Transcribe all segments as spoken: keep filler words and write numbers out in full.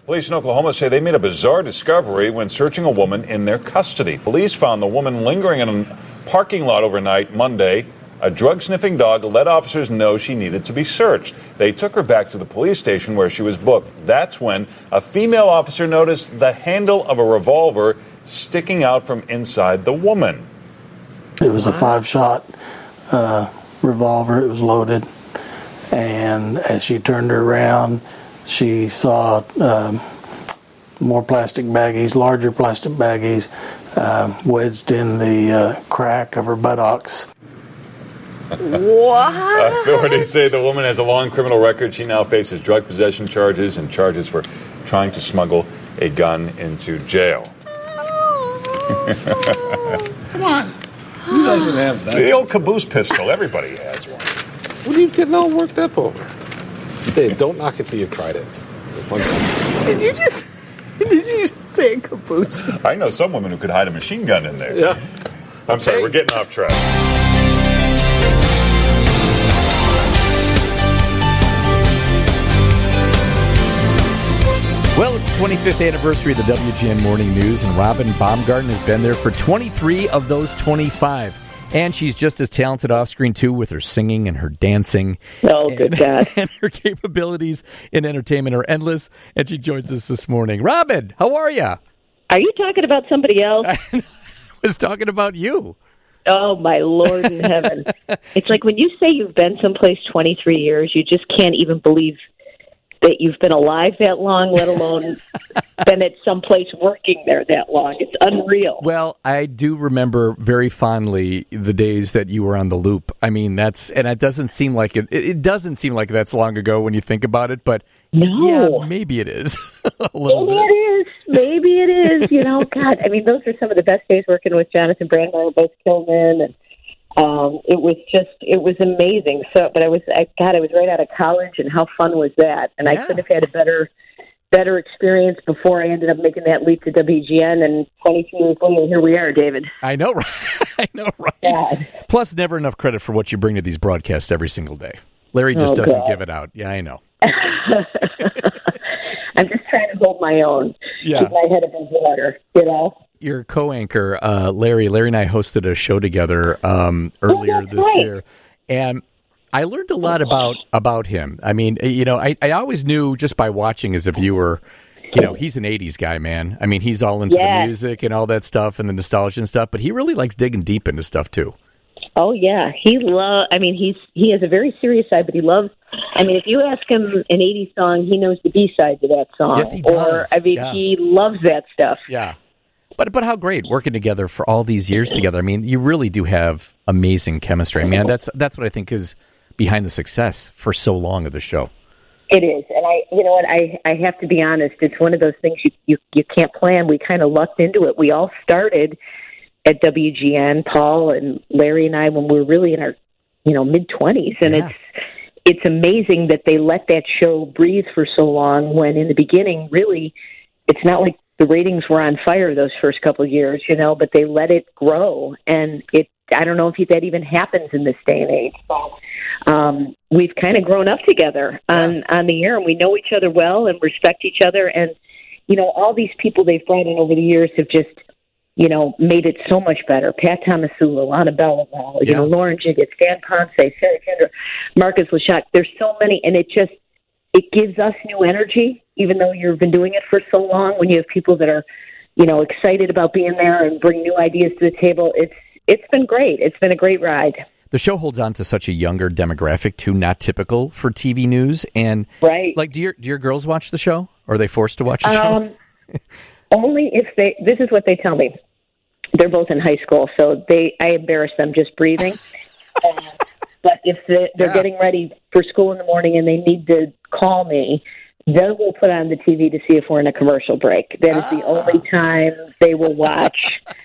Police in Oklahoma say they made a bizarre discovery when searching a woman in their custody. Police found the woman lingering in a parking lot overnight Monday. A drug-sniffing dog let officers know she needed to be searched. They took her back to the police station where she was booked. That's when a female officer noticed the handle of a revolver sticking out from inside the woman. It was a five-shot uh, revolver. It was loaded. And as she turned her around, she saw um, more plastic baggies, larger plastic baggies, uh, wedged in the uh, crack of her buttocks. What? Authorities say the woman has a long criminal record. She now faces drug possession charges and charges for trying to smuggle a gun into jail. Come on. Who doesn't have that? The old caboose pistol. Everybody has one. What are you getting all worked up over? Dave, don't knock it till you've tried it. It's a fun time. Did you just did you just say a caboose? I know some women who could hide a machine gun in there. Yeah. I'm sorry, we're getting off track. Well, it's the twenty-fifth anniversary of the W G N Morning News, and Robin Baumgarten has been there for twenty-three of those twenty-five. And she's just as talented off-screen, too, with her singing and her dancing. Oh, and, good God. And her capabilities in entertainment are endless, and she joins us this morning. Robin, how are you? Are you talking about somebody else? I was talking about you. Oh, my Lord in heaven. It's like when you say you've been someplace twenty-three years, you just can't even believe that you've been alive that long, let alone been at someplace working there that long. It's unreal. Well, I do remember very fondly the days that you were on the Loop. I mean, that's, and it doesn't seem like it, it doesn't seem like that's long ago when you think about it, but no. Yeah, maybe it is. a little maybe bit. it is. Maybe it is. You know, God, I mean, those are some of the best days working with Jonathan Brandmeier, both Kilman, and Um, it was just, it was amazing. So, but I was, I, God, I was right out of college, and how fun was that? And yeah. I could have had a better, better experience before I ended up making that leap to W G N. And twenty-two years later, here we are, David. I know, right? I know, right? God. Plus, never enough credit for what you bring to these broadcasts every single day. Larry just Oh, doesn't God. give it out. Yeah, I know. I'm just trying to hold my own. Yeah. Keep my head above water, you know? Your co-anchor, uh, Larry, Larry and I hosted a show together um, earlier that's this right. year, and I learned a lot about about him. I mean, you know, I, I always knew just by watching as a viewer, you know, he's an eighties guy, man. I mean, he's all into Yeah. the music and all that stuff and the nostalgia and stuff, but he really likes digging deep into stuff, too. Oh yeah, he love. I mean, he's he has a very serious side, but he loves. I mean, if you ask him an eighties song, he knows the B side to that song. Yes, he Or does. I mean, Yeah. he loves that stuff. Yeah. But but how great working together for all these years together. I mean, you really do have amazing chemistry. I mean, that's that's what I think is behind the success for so long of the show. It is, and I, you know what, I, I have to be honest. It's one of those things you you, you can't plan. We kind of lucked into it. We all started at W G N, Paul and Larry and I, when we were really in our, you know, mid twenties, and Yeah. it's it's amazing that they let that show breathe for so long. When in the beginning, really, it's not like the ratings were on fire those first couple of years, you know, but they let it grow, and it. I don't know if that even happens in this day and age. So, um, we've kind of grown up together on, on the air, and we know each other well and respect each other. And, you know, all these people they've brought in over the years have just, you know, made it so much better. Pat Tomasula, Lana Bellawall, you Yeah. know, Lauren Jiggett, Stan Ponce, Sarah Kendra, Marcus Lachak. There's so many, and it just, it gives us new energy, even though you've been doing it for so long. When you have people that are, you know, excited about being there and bring new ideas to the table, it's, It's been great. It's been a great ride. The show holds on to such a younger demographic, too, not typical for T V news. And, Right. like, do your, do your girls watch the show? Or are they forced to watch the Um, show? only if they, this is what they tell me. They're both in high school, so they, I embarrass them just breathing. uh, but if they, they're Yeah. getting ready for school in the morning and they need to call me, they will put on the T V to see if we're in a commercial break. That is the Ah. only time they will watch.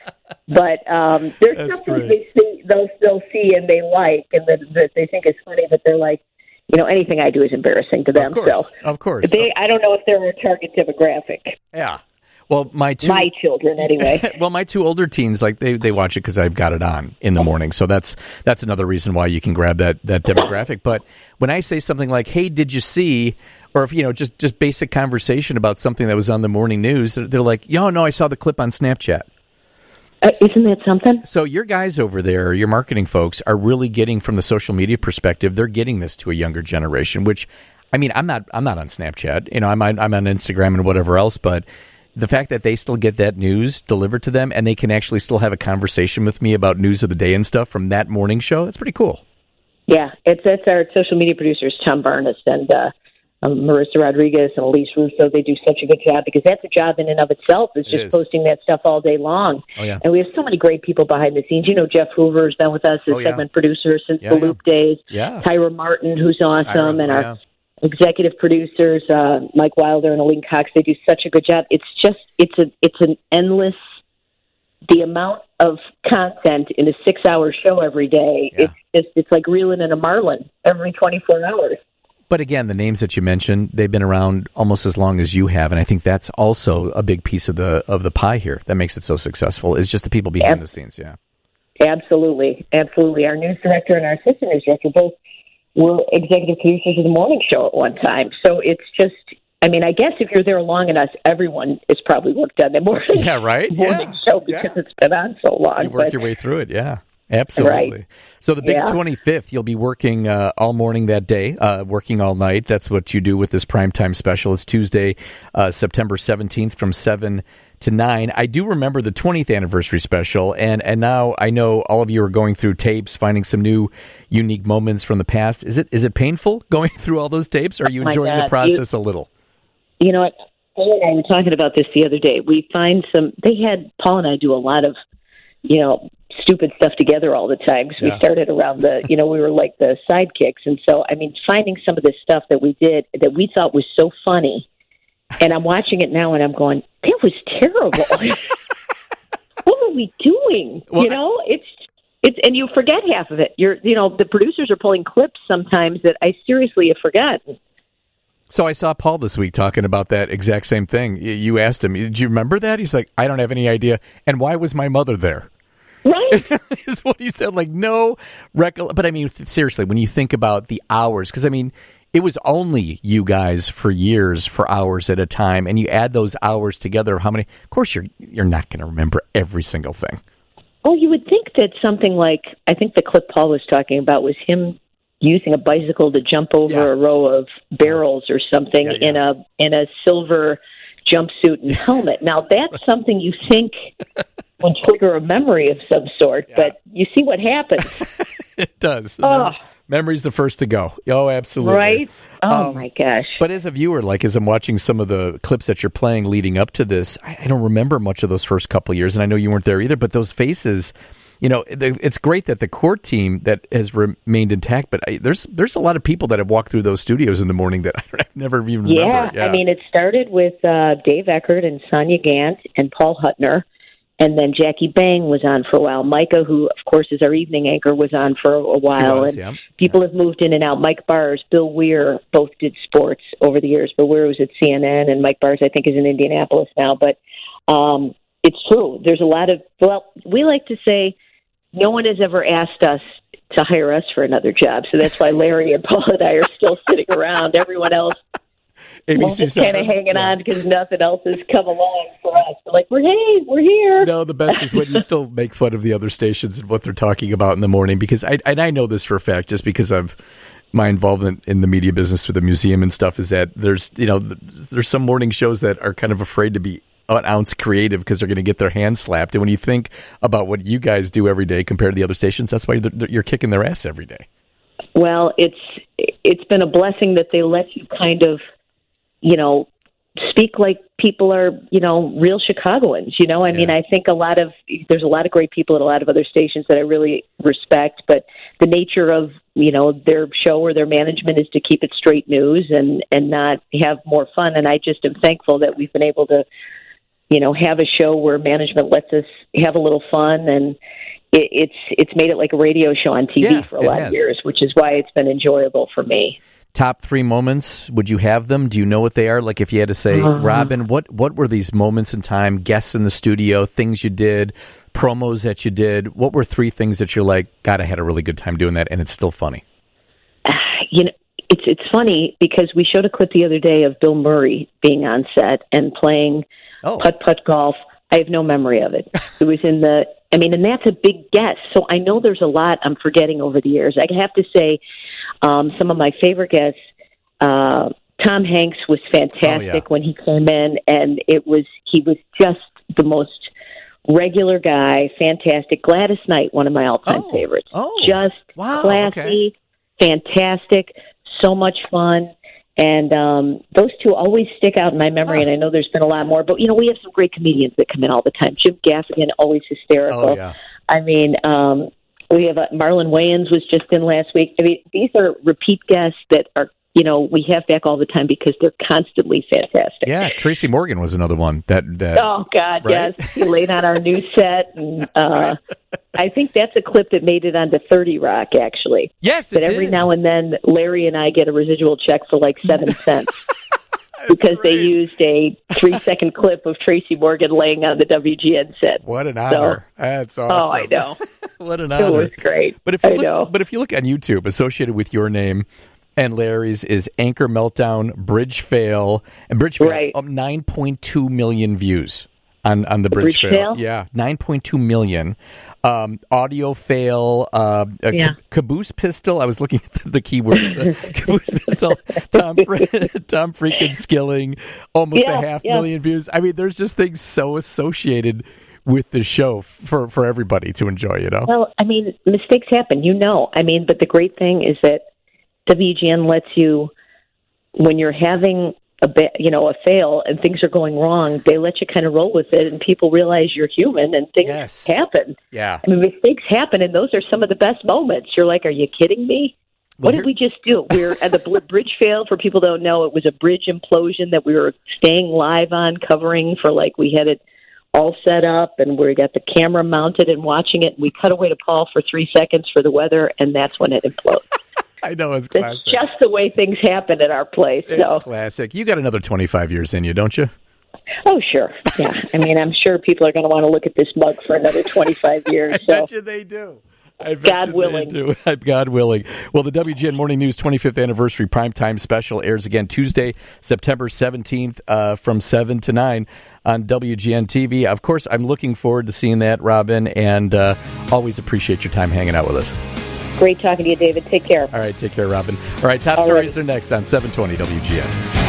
But um, there's That's something great. they see, they'll still see and they like, and that, that they think is funny. But they're like, you know, anything I do is embarrassing to them. Of course. So Of course. they, I don't know if they're a target demographic. Yeah. Well, my two My children, anyway. well, my two older teens, like they, they watch it because I've got it on in the morning. So that's that's another reason why you can grab that that demographic. But when I say something like, "Hey, did you see?" or if, you know, just, just basic conversation about something that was on the morning news, they're like, yo, no, I saw the clip on Snapchat. Uh, isn't that something? So your guys over there, your marketing folks, are really getting, from the social media perspective, they're getting this to a younger generation, which, I mean, I'm not I'm not on Snapchat. You know, I'm on, I'm on Instagram and whatever else, but the fact that they still get that news delivered to them and they can actually still have a conversation with me about news of the day and stuff from that morning show, that's pretty cool. Yeah, it's it's our social media producers, Tom Barnes and uh, um, Marissa Rodriguez and Elise Russo. They do such a good job because that's a job in and of itself, is just is. posting that stuff all day long. Oh, yeah. And we have so many great people behind the scenes. You know, Jeff Hoover's been with us as Oh, yeah. segment producer since Yeah, the yeah. Loop days. Yeah. Tyra Martin, who's awesome, Tyra, and our yeah. executive producers, uh, Mike Wilder and Aline Cox. They do such a good job. It's just it's a it's an endless. The amount of content in a six-hour show every day, Yeah. it's just it's like reeling in a marlin every twenty-four hours. But again, the names that you mentioned, they've been around almost as long as you have, and I think that's also a big piece of the of the pie here that makes it so successful, is just the people behind Yep. the scenes, yeah. Absolutely, absolutely. Our news director and our assistant news director both were executive producers of the morning show at one time. So it's just, I mean, I guess if you're there long enough, everyone is probably worked on the morning, Yeah, right? morning Yeah. show because Yeah. it's been on so long. You work But your way through it, yeah. Absolutely. Right. So the big Yeah. twenty-fifth, you'll be working uh, all morning that day, uh, working all night. That's what you do with this primetime special. It's Tuesday, uh, September seventeenth from seven to nine. I do remember the twentieth anniversary special, and, and now I know all of you are going through tapes, finding some new unique moments from the past. Is it is it painful going through all those tapes, or are you Oh my enjoying God. the process a little? You know what? Paul and I were talking about this the other day. We find some, they had, Paul and I do a lot of, you know, stupid stuff together all the time because Yeah. we started around the, you know, we were like the sidekicks. And so, I mean, finding some of this stuff that we did that we thought was so funny, and I'm watching it now and I'm going, that was terrible. What were we doing? Well, you know, it's, it's, and you forget half of it. You're, you know, the producers are pulling clips sometimes that I seriously have forgotten. So I saw Paul this week talking about that exact same thing. Y- You asked him, did you remember that? He's like, I don't have any idea. And why was my mother there? Right? Is what he said. Like, no recol. But I mean, th- seriously, when you think about the hours, because I mean, it was only you guys for years, for hours at a time, and you add those hours together. How many? Of course, you're you're not going to remember every single thing. Oh, you would think that something like, I think the clip Paul was talking about was him using a bicycle to jump over Yeah. a row of barrels or something Yeah, yeah. in a in a silver jumpsuit and helmet. Now that's something you think would trigger a memory of some sort, but you see what happens, It does. Oh. Mem- Memory's the first to go. Oh, absolutely. right? Oh Um, my gosh! But as a viewer, like as I'm watching some of the clips that you're playing leading up to this, I, I don't remember much of those first couple of years, and I know you weren't there either. But those faces, you know, it- it's great that the core team that has remained intact. But I, there's there's a lot of people that have walked through those studios in the morning that I've never even Yeah, remembered. Yeah, I mean, it started with uh, Dave Eckert and Sonia Gant and Paul Hutner. And then Jackie Bang was on for a while. Micah, who, of course, is our evening anchor, was on for a while. was, and yeah. people have moved in and out. Mike Bars, Bill Weir, both did sports over the years. Bill Weir was at C N N, and Mike Bars, I think, is in Indianapolis now. But um, it's true. There's a lot of, well, we like to say no one has ever asked us to hire us for another job. So that's why Larry and Paul and I are still sitting around. Everyone else A B we're C just kind of seven. hanging Yeah. on because nothing else has come along for us. We're like, we're hey, we're here. No, the best is when you still make fun of the other stations and what they're talking about in the morning. Because I and I know this for a fact, just because of my involvement in the media business with the museum and stuff, is that there's you know there's some morning shows that are kind of afraid to be an ounce creative because they're going to get their hands slapped. And when you think about what you guys do every day compared to the other stations, that's why you're, you're kicking their ass every day. Well, it's it's been a blessing that they let you kind of, you know, speak like people are, you know, real Chicagoans. You know, I mean, Yeah. I think a lot of there's a lot of great people at a lot of other stations that I really respect, but the nature of, you know, their show or their management is to keep it straight news and and not have more fun. And I just am thankful that we've been able to, you know, have a show where management lets us have a little fun, and it, it's it's made it like a radio show on T V Yeah, for a it lot has. of years, which is why it's been enjoyable for me. Top three moments, would you have them? Do you know what they are? Like if you had to say, Uh-huh. Robin, what, what were these moments in time, guests in the studio, things you did, promos that you did? What were three things that you're like, God, I had a really good time doing that, and it's still funny? You know, it's it's funny because we showed a clip the other day of Bill Murray being on set and playing Oh. putt-putt golf. I have no memory of it. It was in the, I mean, and that's a big guess. So I know there's a lot I'm forgetting over the years. I have to say um, some of my favorite guests, uh, Tom Hanks was fantastic Oh, yeah. when he came in, and it was he was just the most regular guy, fantastic. Gladys Knight, one of my all-time Oh. favorites. Oh. Just Wow, classy, fantastic, so much fun. And um, those two always stick out in my memory, Huh. and I know there's been a lot more. But, you know, we have some great comedians that come in all the time. Jim Gaffigan, always hysterical. Oh, yeah. I mean, um, we have uh, Marlon Wayans was just in last week. I mean, these are repeat guests that are, you know, we have back all the time because they're constantly fantastic. Yeah, Tracy Morgan was another one. That, that Oh, God, Right? yes. He laid on our new set. And uh, I think that's a clip that made it onto thirty Rock, actually. Yes, it But every did. now and then, Larry and I get a residual check for like seven cents. Because they great. used a three-second clip of Tracy Morgan laying on the W G N set. What an honor. That's awesome. Oh, I know. What an It honor. was great. But if you I look, know. but if you look on YouTube, associated with your name and Larry's is Anchor Meltdown, Bridge Fail, and Bridge Fail Right. um, nine point two million views on, on the Bridge, Bridge Fail? Yeah, nine point two million. Um, audio Fail, uh, a Yeah. ca- Caboose Pistol. I was looking at the, the keywords. Uh, Caboose Pistol, Tom, Fre- Tom freaking Skilling, almost Yeah, a half yeah. million views. I mean, there's just things so associated with the show for, for everybody to enjoy, you know? Well, I mean, mistakes happen, you know. I mean, but the great thing is that W G N lets you, when you're having a ba- you know a fail and things are going wrong, they let you kind of roll with it, and people realize you're human and things Yes. happen. Yeah. I mean, mistakes happen, and those are some of the best moments. You're like, are you kidding me? Well, What here- did we just do? We're at the bl- bridge failed. For people who don't know, it was a bridge implosion that we were staying live on, covering for like we had it all set up, and we got the camera mounted and watching it. And we cut away to Paul for three seconds for the weather, and that's when it implodes. I know it's That's classic. just the way things happen at our place. It's So, classic. You got another twenty-five years in you, don't you? oh sure, yeah. I mean, I'm sure people are going to want to look at this mug for another twenty-five years. I So, bet you they do. I bet God you willing. They do. God willing. Well, the W G N Morning News twenty-fifth Anniversary Primetime Special airs again Tuesday, September seventeenth uh, from seven to nine on W G N T V. Of course, I'm looking forward to seeing that, Robin, and uh, always appreciate your time hanging out with us. great talking to you, David. Take care. All right, take care, Robin. All right, top All stories right. are next on seven twenty W G N.